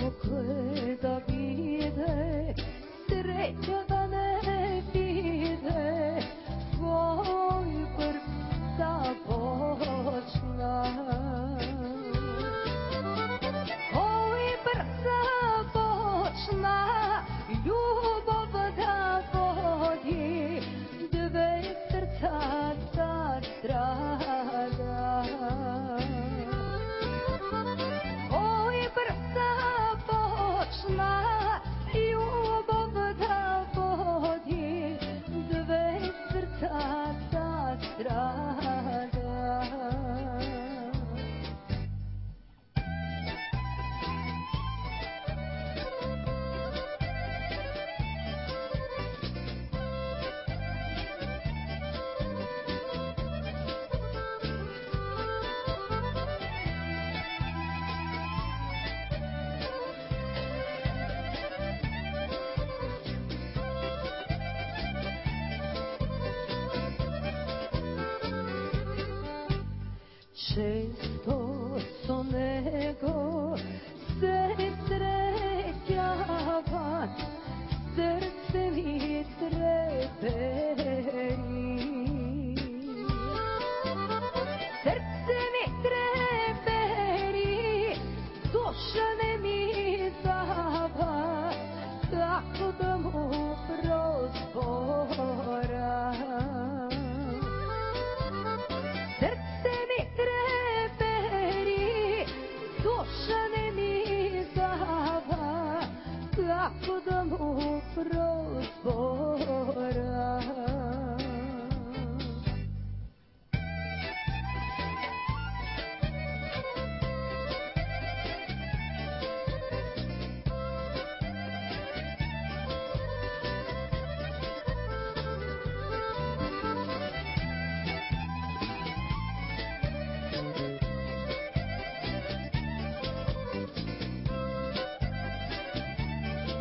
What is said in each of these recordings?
dokle da vide, sreća da ne vide, svoj brk započna. Koji brk započna, ljubav da vodi, dve srca da strada. Koji brk započna, ljubav da vodi, dve srca da strada. Često so nego se srećava, srce mi treperi. Srce mi treperi, duša ne mi dava, kako da mu prozbora. Srce mi treperi, duša ne mi dava, kako da mu prozbora.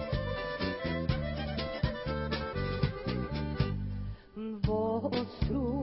Voz